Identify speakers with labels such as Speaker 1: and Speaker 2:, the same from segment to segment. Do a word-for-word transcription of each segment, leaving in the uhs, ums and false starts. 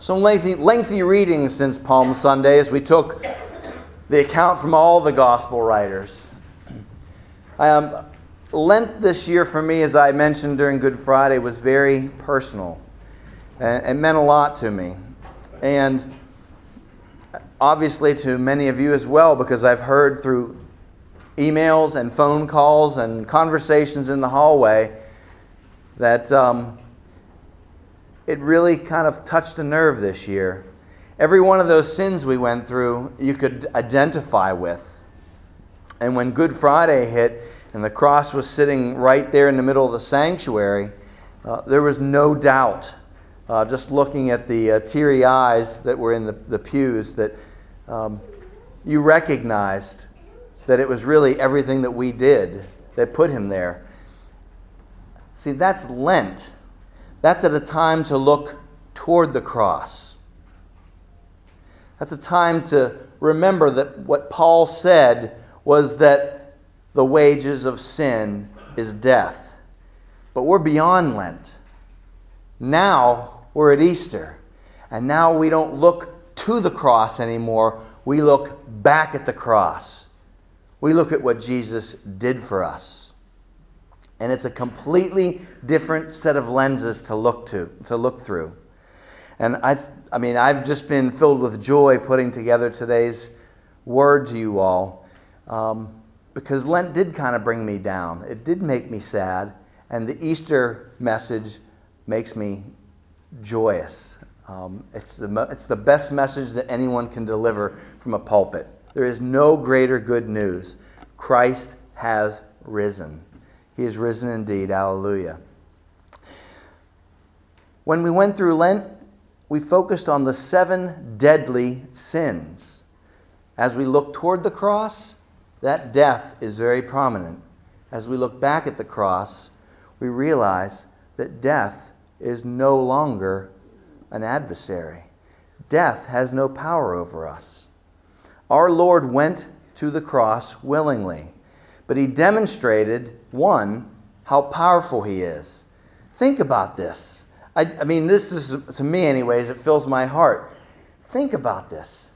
Speaker 1: Some lengthy, lengthy reading since Palm Sunday as we took the account from all the gospel writers. Um, Lent this year for me, as I mentioned during Good Friday, was very personal. And it meant a lot to me. And obviously to many of you as well, because I've heard through emails and phone calls and conversations in the hallway that um, it really kind of touched a nerve this year. Every one of those sins we went through, you could identify with. And when Good Friday hit and the cross was sitting right there in the middle of the sanctuary, uh, there was no doubt, uh, just looking at the uh, teary eyes that were in the, the pews, that um, you recognized that it was really everything that we did that put him there. See, that's Lent. That's at a time to look toward the cross. That's a time to remember that what Paul said was that the wages of sin is death. But we're beyond Lent. Now we're at Easter. And now we don't look to the cross anymore. We look back at the cross. We look at what Jesus did for us. And it's a completely different set of lenses to look to, to look through. And I I mean, I've just been filled with joy putting together today's word to you all. Um, because Lent did kind of bring me down. It did make me sad. And the Easter message makes me joyous. Um, it's the it's the best message that anyone can deliver from a pulpit. There is no greater good news. Christ has risen. He is risen indeed. Hallelujah. When we went through Lent, we focused on the seven deadly sins. As we look toward the cross, that death is very prominent. As we look back at the cross, we realize that death is no longer an adversary. Death has no power over us. Our Lord went to the cross willingly, but he demonstrated, one, how powerful he is. Think about this. I, I mean, this is, to me anyways, it fills my heart. Think about this.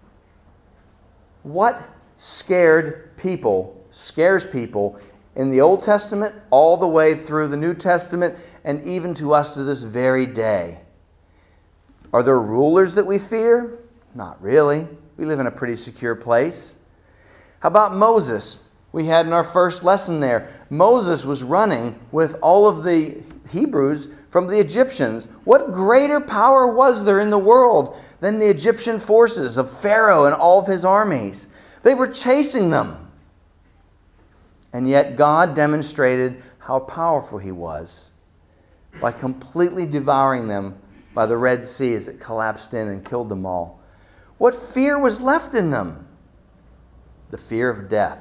Speaker 1: What scared people, scares people in the Old Testament, all the way through the New Testament, and even to us to this very day? Are there rulers that we fear? Not really. We live in a pretty secure place. How about Moses? We had in our first lesson there. Moses was running with all of the Hebrews from the Egyptians. What greater power was there in the world than the Egyptian forces of Pharaoh and all of his armies? They were chasing them. And yet God demonstrated how powerful he was by completely devouring them by the Red Sea as it collapsed in and killed them all. What fear was left in them? The fear of death.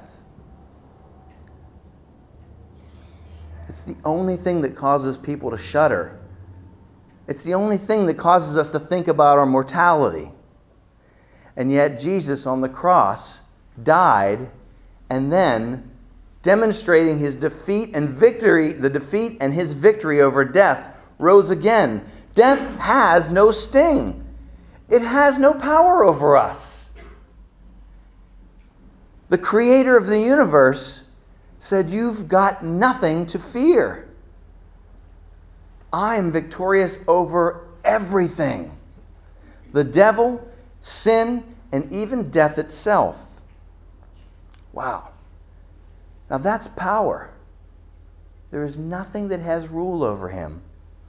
Speaker 1: It's the only thing that causes people to shudder. It's the only thing that causes us to think about our mortality. And yet Jesus on the cross died, and then demonstrating his defeat and victory, the defeat and his victory over death, rose again. Death has no sting. It has no power over us. The creator of the universe said, "You've got nothing to fear. I am victorious over everything. The devil, sin, and even death itself." Wow. Now that's power. There is nothing that has rule over him.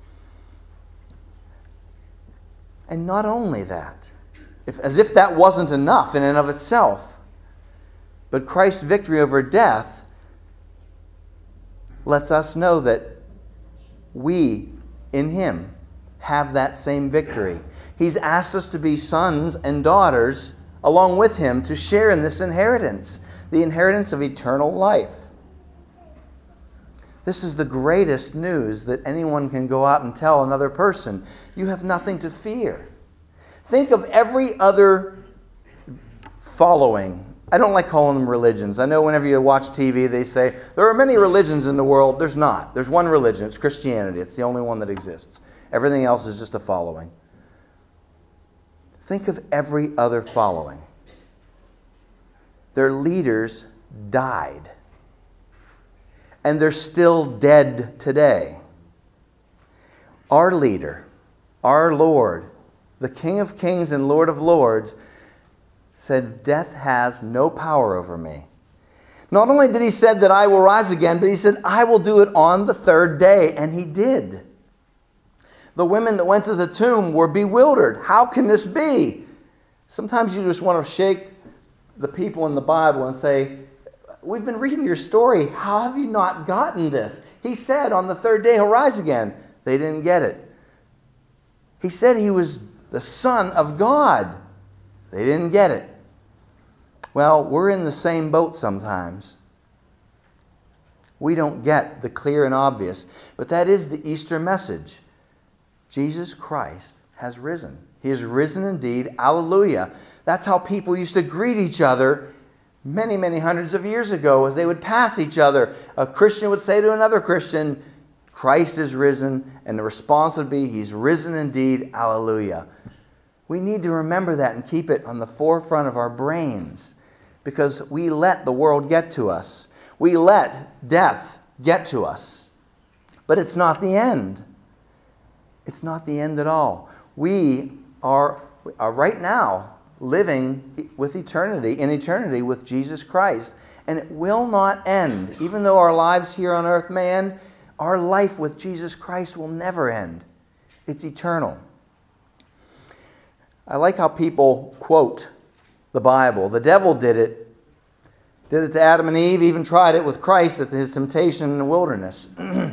Speaker 1: And not only that, if, as if that wasn't enough in and of itself, but Christ's victory over death lets us know that we, in him, have that same victory. He's asked us to be sons and daughters along with him to share in this inheritance, the inheritance of eternal life. This is the greatest news that anyone can go out and tell another person. You have nothing to fear. Think of every other following. I don't like calling them religions. I know whenever you watch T V, they say, there are many religions in the world. There's not. There's one religion. It's Christianity. It's the only one that exists. Everything else is just a following. Think of every other following. Their leaders died. And they're still dead today. Our leader, our Lord, the King of Kings and Lord of Lords, said, death has no power over me. Not only did he say that I will rise again, but he said, I will do it on the third day. And he did. The women that went to the tomb were bewildered. How can this be? Sometimes you just want to shake the people in the Bible and say, we've been reading your story. How have you not gotten this? He said on the third day he'll rise again. They didn't get it. He said he was the Son of God. They didn't get it. Well, we're in the same boat sometimes. We don't get the clear and obvious. But that is the Easter message. Jesus Christ has risen. He has risen indeed. Alleluia. That's how people used to greet each other many, many hundreds of years ago as they would pass each other. A Christian would say to another Christian, Christ is risen. And the response would be, He's risen indeed. Alleluia. We need to remember that and keep it on the forefront of our brains. Because we let the world get to us. We let death get to us. But it's not the end. It's not the end at all. We are, are right now living with eternity, in eternity with Jesus Christ. And it will not end. Even though our lives here on earth may end, our life with Jesus Christ will never end. It's eternal. I like how people quote the Bible. The devil did it. Did it to Adam and Eve, even tried it with Christ at his temptation in the wilderness.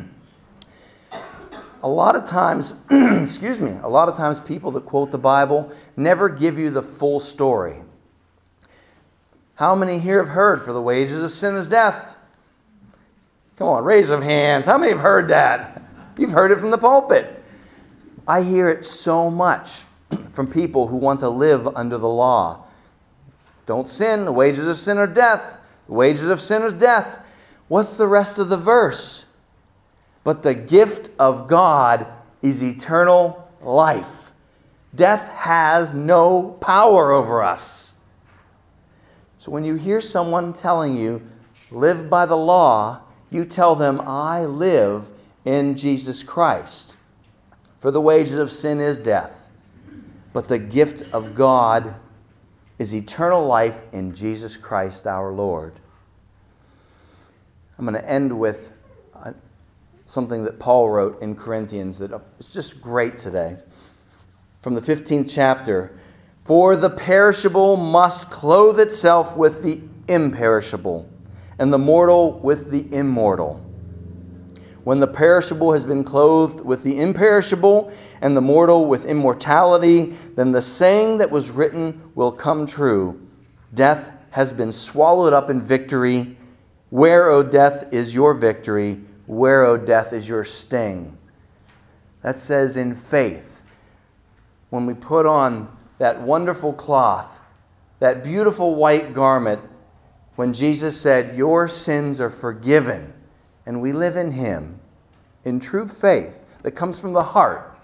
Speaker 1: A lot of times, excuse me, a lot of times people that quote the Bible never give you the full story. How many here have heard, for the wages of sin is death? Come on, raise of hands. How many have heard that? You've heard it from the pulpit. I hear it so much from people who want to live under the law. Don't sin. The wages of sin are death. The wages of sin is death. What's the rest of the verse? But the gift of God is eternal life. Death has no power over us. So when you hear someone telling you, live by the law, you tell them, I live in Jesus Christ. For the wages of sin is death. But the gift of God is eternal life in Jesus Christ our Lord. I'm going to end with something that Paul wrote in Corinthians that is just great today. From the fifteenth chapter. For the perishable must clothe itself with the imperishable, and the mortal with the immortal. When the perishable has been clothed with the imperishable, and the mortal with immortality, then the saying that was written will come true. Death has been swallowed up in victory. Where, O death, is your victory? Where, O death, is your sting? That says in faith, when we put on that wonderful cloth, that beautiful white garment, when Jesus said, your sins are forgiven, and we live in Him, in true faith that comes from the heart,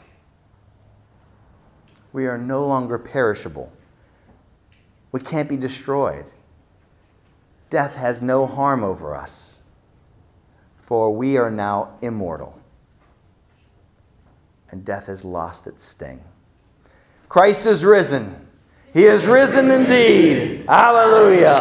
Speaker 1: we are no longer perishable. We can't be destroyed. Death has no harm over us. For we are now immortal. And death has lost its sting. Christ is risen. He is risen indeed. Hallelujah.